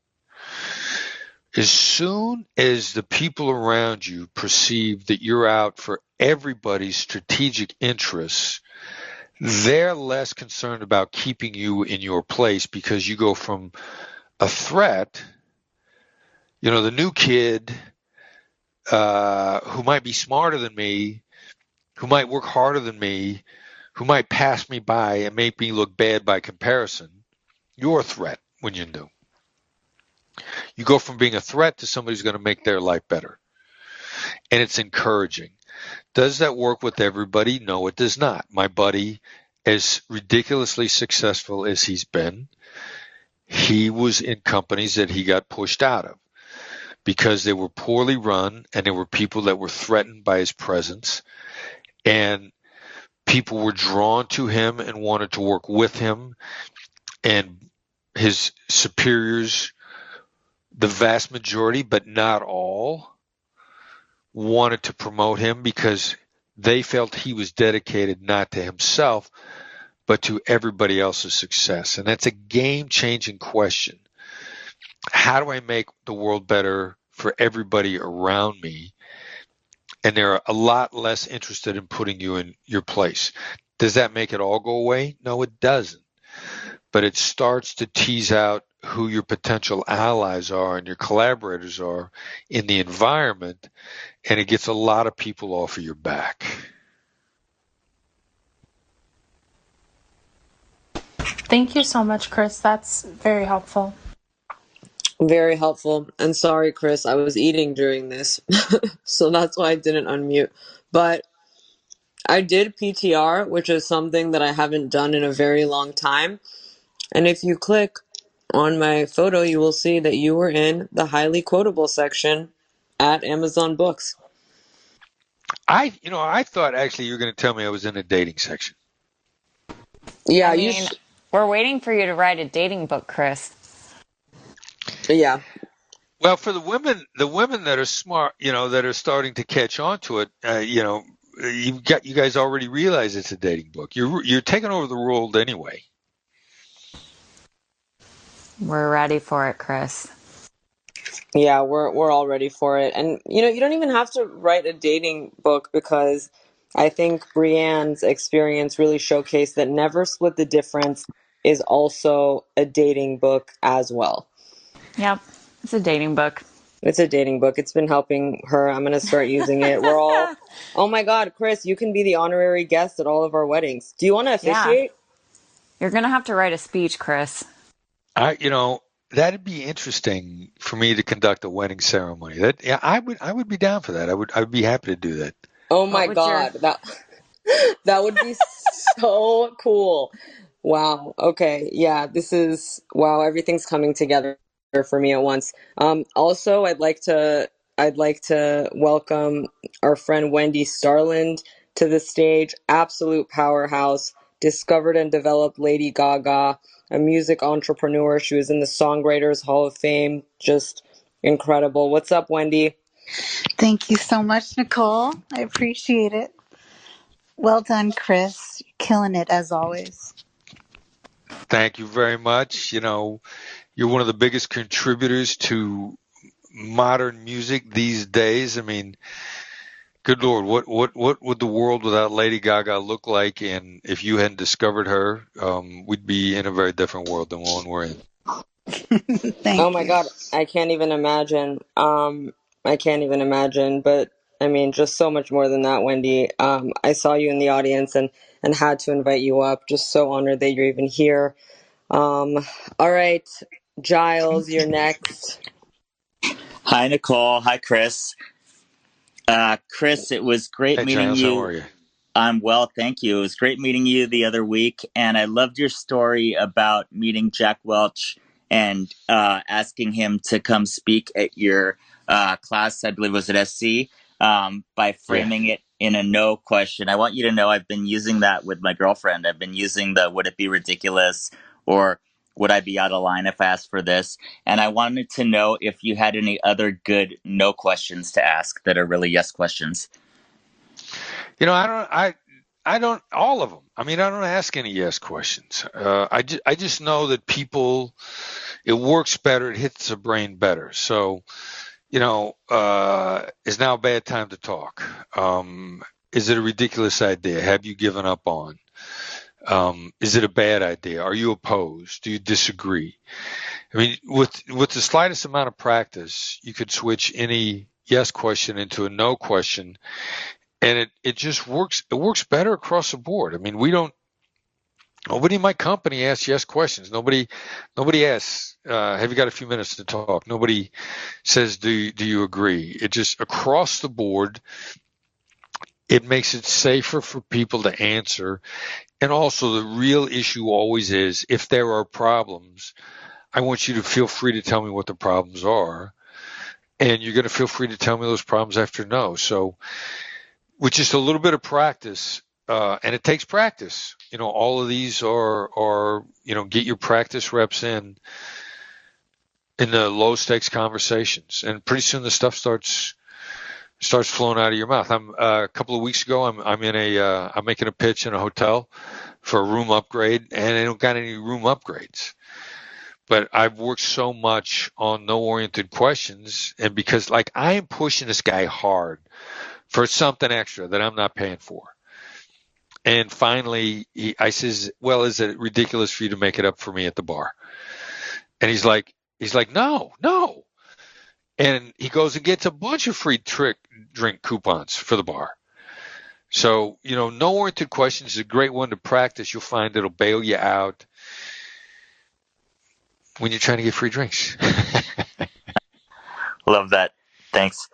As soon as the people around you perceive that you're out for everybody's strategic interests, they're less concerned about keeping you in your place, because you go from a threat, you know, the new kid uh, who might be smarter than me, who might work harder than me, who might pass me by and make me look bad by comparison. You're a threat when you're new. You go from being a threat to somebody who's going to make their life better. And it's encouraging. Does that work with everybody? No, it does not. My buddy, as ridiculously successful as he's been, he was in companies that he got pushed out of because they were poorly run and there were people that were threatened by his presence, and people were drawn to him and wanted to work with him, and his superiors, the vast majority, but not all, wanted to promote him because they felt he was dedicated not to himself, but to everybody else's success. And that's a game-changing question. How do I make the world better for everybody around me? And they're a lot less interested in putting you in your place. Does that make it all go away? No, it doesn't. But it starts to tease out who your potential allies are and your collaborators are in the environment, and it gets a lot of people off of your back. Thank you so much, Chris. That's very helpful. Very helpful. And sorry, Chris, I was eating during this, so that's why I didn't unmute. But I did P T R, which is something that I haven't done in a very long time. And if you click on my photo, you will see that you were in the highly quotable section at Amazon Books. I, you know, I thought actually you were going to tell me I was in the dating section. Yeah, I you mean, sh- we're waiting for you to write a dating book, Chris. Yeah. Well, for the women, the women that are smart, you know, that are starting to catch on to it, uh, you know, you got you guys already realize it's a dating book. You're you're taking over the world anyway. We're ready for it, Chris. Yeah, we're we're all ready for it. And you know, you don't even have to write a dating book, because I think Brienne's experience really showcased that Never Split the Difference is also a dating book as well. Yep, it's a dating book. It's a dating book. It's been helping her. I'm going to start using it. We're all, oh my God, Chris, you can be the honorary guest at all of our weddings. Do you want to officiate? Yeah. You're going to have to write a speech, Chris. I, you know, that'd be interesting for me to conduct a wedding ceremony. That, yeah, I would, I would be down for that. I would, I would be happy to do that. Oh my God, your... that that would be so cool. Wow. Okay. Yeah. This is wow. Everything's coming together for me at once. Um, also, I'd like to I'd like to welcome our friend Wendy Starland to the stage. Absolute powerhouse. Discovered and developed Lady Gaga, a music entrepreneur. She was in the Songwriters Hall of Fame. Just incredible. What's up, Wendy? Thank you so much, Nicole. I appreciate it. Well done, Chris. You're killing it as always. Thank you very much. You know, you're one of the biggest contributors to modern music these days. I mean, good Lord, what, what, what would the world without Lady Gaga look like? And if you hadn't discovered her, um, we'd be in a very different world than the one we're in. Thank oh my you. God, I can't even imagine. Um, I can't even imagine, but I mean, just so much more than that, Wendy. Um, I saw you in the audience and, and had to invite you up. Just so honored that you're even here. Um, all right, Giles, you're next. Hi, Nicole. Hi, Chris. Uh, Chris, it was great hey, meeting Giles, you. How are you? I'm well, thank you. It was great meeting you the other week, and I loved your story about meeting Jack Welch and uh, asking him to come speak at your uh, class, I believe it was at S C, um, by framing yeah. it in a no question. I want you to know I've been using that with my girlfriend. I've been using the would it be ridiculous or would I be out of line if I asked for this? And I wanted to know if you had any other good no questions to ask that are really yes questions. You know, I don't, I, I don't, all of them. I mean, I don't ask any yes questions. Uh, I, ju- I just know that people, it works better, it hits the brain better. So, you know, uh, is now a bad time to talk? Um, is it a ridiculous idea? Have you given up on? Um, is it a bad idea? Are you opposed? Do you disagree? I mean, with, with the slightest amount of practice, you could switch any yes question into a no question. And it, it just works. It works better across the board. I mean, we don't. Nobody in my company asks yes questions. Nobody, nobody asks, uh, "Have you got a few minutes to talk?" Nobody says, "Do you, do you agree?" It just across the board. It makes it safer for people to answer, and also the real issue always is if there are problems, I want you to feel free to tell me what the problems are, and you're going to feel free to tell me those problems after no. So. With just a little bit of practice, uh, and it takes practice. You know, all of these are, are, you know, get your practice reps in, in the low stakes conversations, and pretty soon the stuff starts, starts flowing out of your mouth. I'm uh, a couple of weeks ago, I'm, I'm in a, uh, I'm making a pitch in a hotel for a room upgrade, and I don't got any room upgrades. But I've worked so much on no oriented questions, and because like I am pushing this guy hard for something extra that I'm not paying for. And finally, he, I says, well, is it ridiculous for you to make it up for me at the bar? And he's like, he's like, no, no. And he goes and gets a bunch of free trick drink coupons for the bar. So, you know, no oriented questions is a great one to practice. You'll find it'll bail you out when you're trying to get free drinks. Love that. Thanks.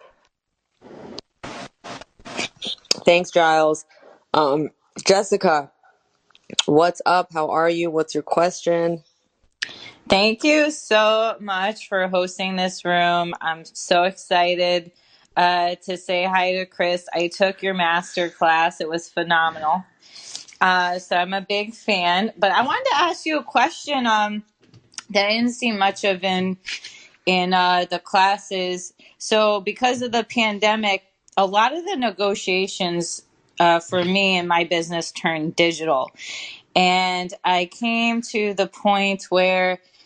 Thanks, Giles. Um, Jessica, what's up? How are you? What's your question? Thank you so much for hosting this room. I'm so excited uh, to say hi to Chris. I took your master class. It was phenomenal. Uh, so I'm a big fan. But I wanted to ask you a question um, that I didn't see much of in, in uh, the classes. So because of the pandemic, a lot of the negotiations uh, for me and my business turned digital. And I came to the point where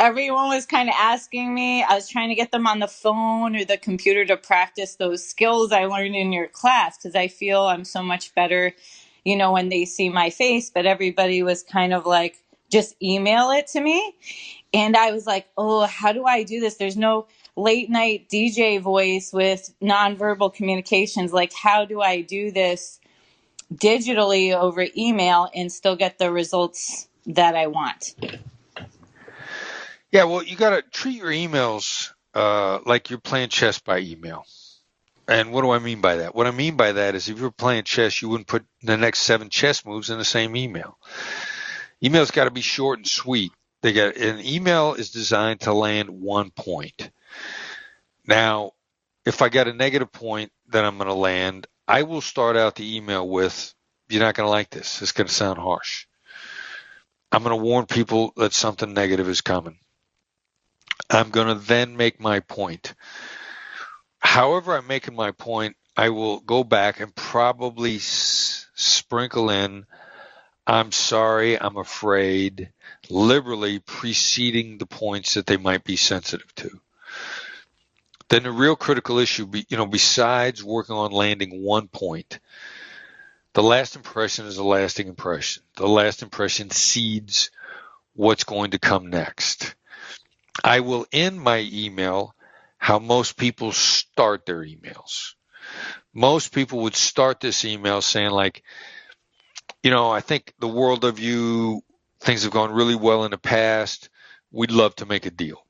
everyone was kind of asking me. I was trying to get them on the phone or the computer to practice those skills I learned in your class because I feel I'm so much better, you know, when they see my face. But everybody was kind of like, just email it to me. And I was like, oh, how do I do this? There's no late night D J voice with nonverbal communications. Like, how do I do this digitally over email and still get the results that I want? Yeah, well, you got to treat your emails uh, like you're playing chess by email. And what do I mean by that? What I mean by that is if you were playing chess, you wouldn't put the next seven chess moves in the same email. Email's got to be short and sweet. They got an email is designed to land one point. Now, if I got a negative point that I'm going to land, I will start out the email with, you're not going to like this. It's going to sound harsh. I'm going to warn people that something negative is coming. I'm going to then make my point. However I'm making my point, I will go back and probably s- sprinkle in, I'm sorry, I'm afraid, liberally preceding the points that they might be sensitive to. Then the real critical issue, be, you know, besides working on landing one point, the last impression is a lasting impression. The last impression seeds what's going to come next. I will end my email how most people start their emails. Most people would start this email saying like, you know, I think the world of you, things have gone really well in the past. We'd love to make a deal.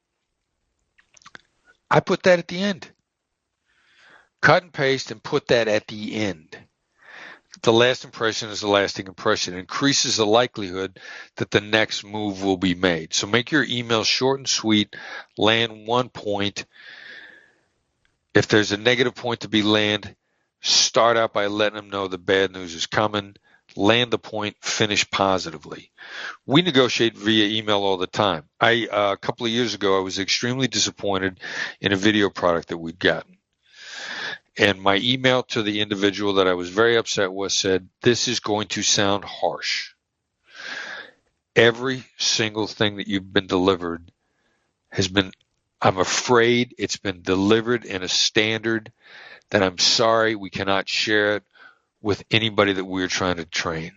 I put that at the end. Cut and paste and put that at the end. The last impression is a lasting impression. It increases the likelihood that the next move will be made. So make your email short and sweet, land one point. If there's a negative point to be landed, start out by letting them know the bad news is coming. Land the point, finish positively. We negotiate via email all the time. I uh, a couple of years ago, I was extremely disappointed in a video product that we'd gotten. And my email to the individual that I was very upset with said, this is going to sound harsh. Every single thing that you've been delivered has been, I'm afraid it's been delivered in a standard that I'm sorry we cannot share it with anybody that we're trying to train.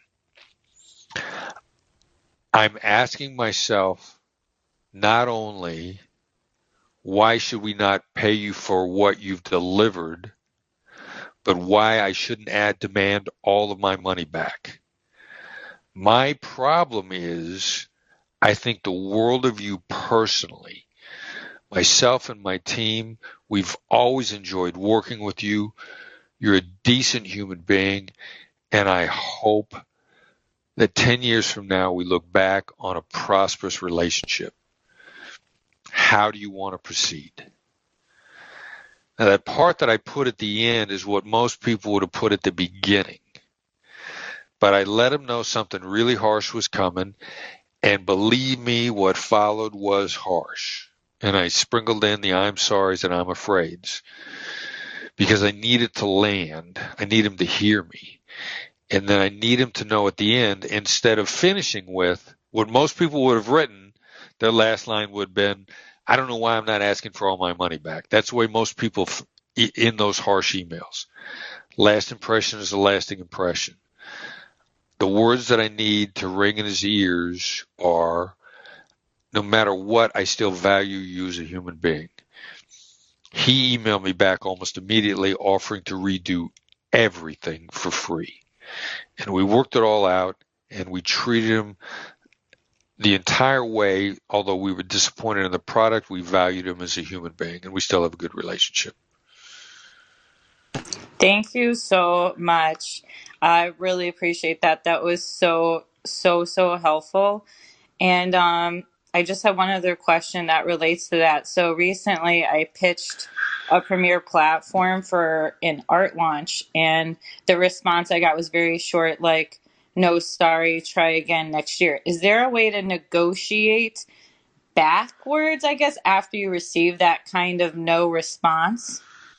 I'm asking myself, not only why should we not pay you for what you've delivered, but why I shouldn't add demand all of my money back. My problem is, I think the world of you personally, myself and my team, we've always enjoyed working with you. You're a decent human being, and I hope that ten years from now we look back on a prosperous relationship. How do you want to proceed? Now, that part that I put at the end is what most people would have put at the beginning. But I let them know something really harsh was coming, and believe me, what followed was harsh. And I sprinkled in the I'm sorry's and I'm afraid's. Because I need it to land. I need him to hear me. And then I need him to know at the end, instead of finishing with what most people would have written, their last line would have been, I don't know why I'm not asking for all my money back. That's the way most people f- in those harsh emails. Last impression is a lasting impression. The words that I need to ring in his ears are, no matter what, I still value you as a human being. He emailed me back almost immediately offering to redo everything for free. And we worked it all out, and we treated him the entire way. Although we were disappointed in the product, we valued him as a human being, and we still have a good relationship. Thank you so much. I really appreciate that. That was so, so, so helpful. And um, I just have one other question that relates to that. So recently I pitched a premier platform for an art launch, and the response I got was very short, like, no, sorry, try again next year. Is there a way to negotiate backwards, I guess, after you receive that kind of no response?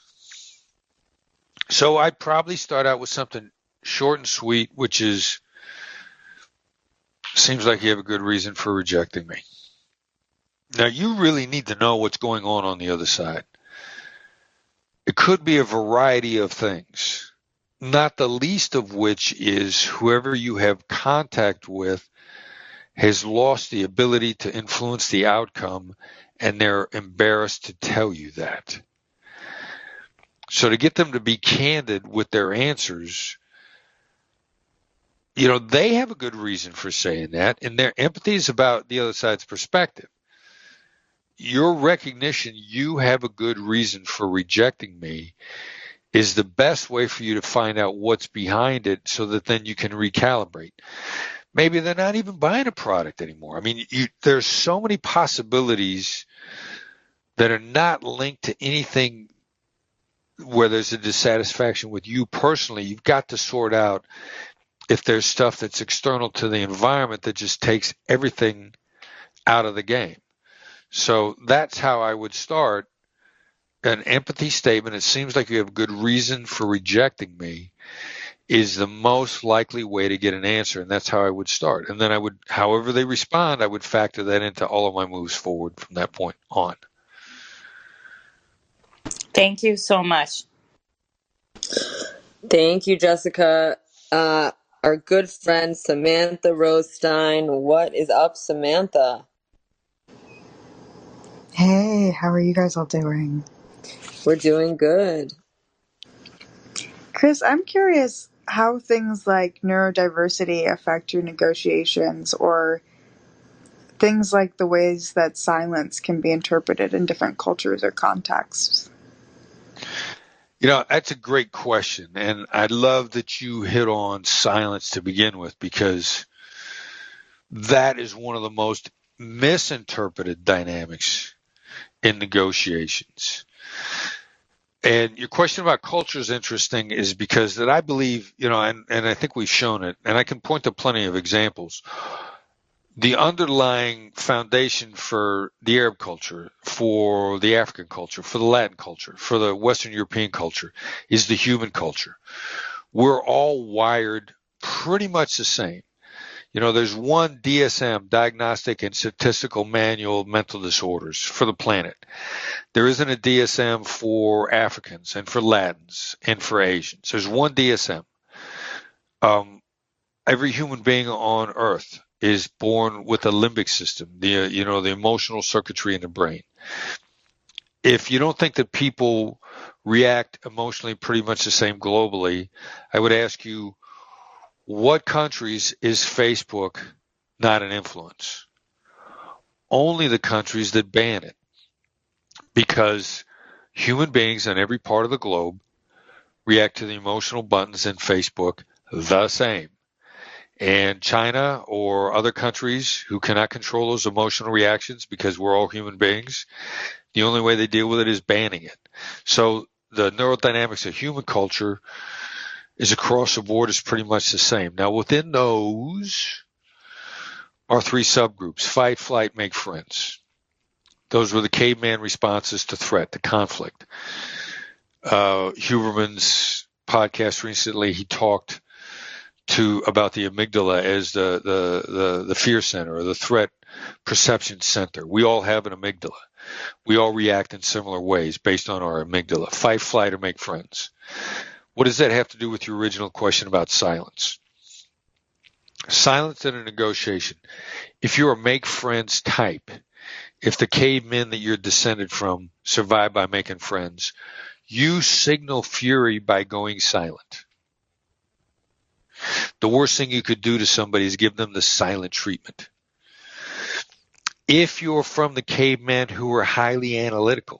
So I'd probably start out with something short and sweet, which is, seems like you have a good reason for rejecting me. Now, you really need to know what's going on on the other side. It could be a variety of things, not the least of which is whoever you have contact with has lost the ability to influence the outcome, and they're embarrassed to tell you that. So to get them to be candid with their answers, you know, they have a good reason for saying that, and their empathy is about the other side's perspective. Your recognition you have a good reason for rejecting me is the best way for you to find out what's behind it so that then you can recalibrate. Maybe they're not even buying a product anymore. I mean, you, there's so many possibilities that are not linked to anything where there's a dissatisfaction with you personally. You've got to sort out if there's stuff that's external to the environment that just takes everything out of the game. So that's how I would start an empathy statement. It seems like you have good reason for rejecting me is the most likely way to get an answer, and that's how I would start. And then I would, however they respond, I would factor that into all of my moves forward from that point on. Thank you so much. Thank you, Jessica. Uh, our good friend Samantha Rothstein. What is up, Samantha? Hey, how are you guys all doing? We're doing good. Chris, I'm curious how things like neurodiversity affect your negotiations, or things like the ways that silence can be interpreted in different cultures or contexts. You know, that's a great question, and I love that you hit on silence to begin with, because that is one of the most misinterpreted dynamics in negotiations. And your question about culture is interesting, is because that I believe, you know, and, and I think we've shown it, and I can point to plenty of examples. The underlying foundation for the Arab culture, for the African culture, for the Latin culture, for the Western European culture is the human culture. We're all wired pretty much the same. You know, there's one D S M, Diagnostic and Statistical Manual of Mental Disorders, for the planet. There isn't a D S M for Africans and for Latins and for Asians. There's one D S M. Um, every human being on Earth is born with a limbic system, the uh, you know the emotional circuitry in the brain. If you don't think that people react emotionally pretty much the same globally, I would ask you, what countries is Facebook not an influence? Only the countries that ban it, because human beings on every part of the globe react to the emotional buttons in Facebook the same. And China or other countries who cannot control those emotional reactions because we're all human beings, the only way they deal with it is banning it. So the neurodynamics of human culture is across the board is pretty much the same. Now within those are three subgroups: fight, flight, make friends. Those were the caveman responses to threat, to conflict. Uh, Huberman's podcast recently, he talked to about the amygdala as the, the, the, the fear center or the threat perception center. We all have an amygdala. We all react in similar ways based on our amygdala. Fight, flight, or make friends. What does that have to do with your original question about silence? Silence in a negotiation. If you're a make friends type, if the cavemen that you're descended from survive by making friends, you signal fury by going silent. The worst thing you could do to somebody is give them the silent treatment. If you're from the cavemen who are highly analytical,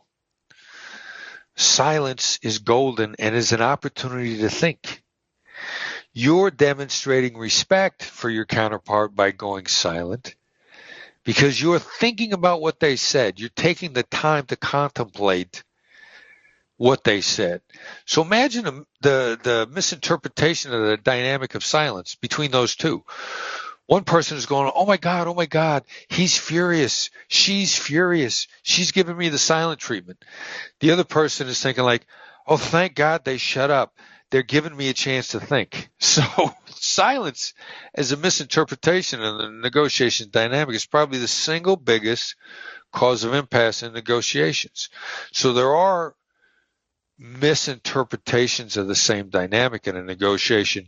silence is golden and is an opportunity to think. You're demonstrating respect for your counterpart by going silent because you're thinking about what they said. You're taking the time to contemplate what they said. So imagine the, the, the misinterpretation of the dynamic of silence between those two. One person is going, oh my God, oh my God, he's furious. She's furious. She's giving me the silent treatment. The other person is thinking like, oh, thank God they shut up. They're giving me a chance to think. So silence as a misinterpretation of the negotiation dynamic is probably the single biggest cause of impasse in negotiations. So there are misinterpretations of the same dynamic in a negotiation.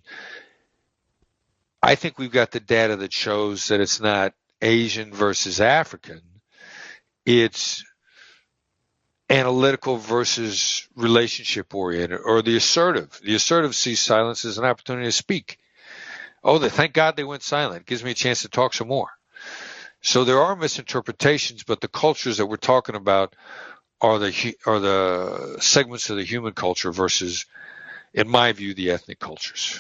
I think we've got the data that shows that it's not Asian versus African. It's analytical versus relationship oriented, or the assertive. The assertive sees silence as an opportunity to speak. Oh, they, thank God they went silent. It gives me a chance to talk some more. So there are misinterpretations, but the cultures that we're talking about are the are the segments of the human culture versus, in my view, the ethnic cultures.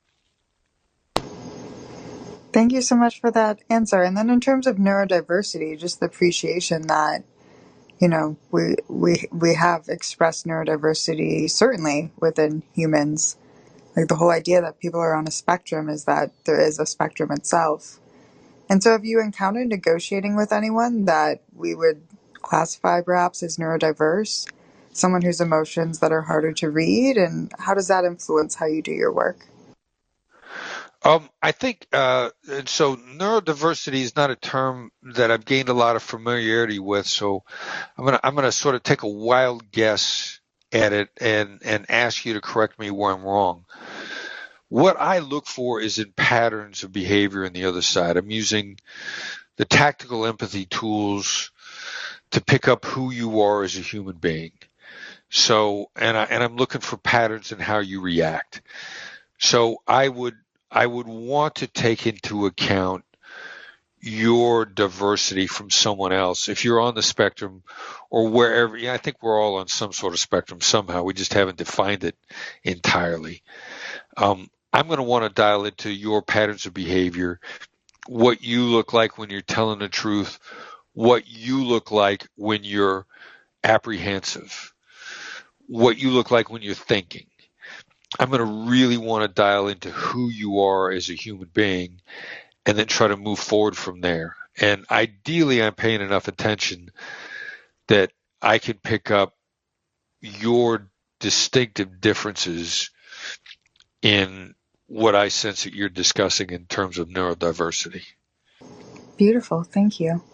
Thank you so much for that answer. And then in terms of neurodiversity, just the appreciation that, you know, we we we have expressed neurodiversity certainly within humans. Like the whole idea that people are on a spectrum is that there is a spectrum itself. And so have you encountered negotiating with anyone that we would classify perhaps as neurodiverse? Someone whose emotions that are harder to read? And how does that influence how you do your work? Um, I think, uh, and so neurodiversity is not a term that I've gained a lot of familiarity with. So I'm going to, I'm going to sort of take a wild guess at it and, and ask you to correct me where I'm wrong. What I look for is in patterns of behavior on the other side. I'm using the tactical empathy tools to pick up who you are as a human being. So, and I, and I'm looking for patterns in how you react. So I would, I would want to take into account your diversity from someone else. If you're on the spectrum or wherever, yeah, I think we're all on some sort of spectrum somehow. We just haven't defined it entirely. Um, I'm going to want to dial into your patterns of behavior, what you look like when you're telling the truth, what you look like when you're apprehensive, what you look like when you're thinking. I'm going to really want to dial into who you are as a human being and then try to move forward from there. And ideally, I'm paying enough attention that I can pick up your distinctive differences in what I sense that you're discussing in terms of neurodiversity. Beautiful. Thank you.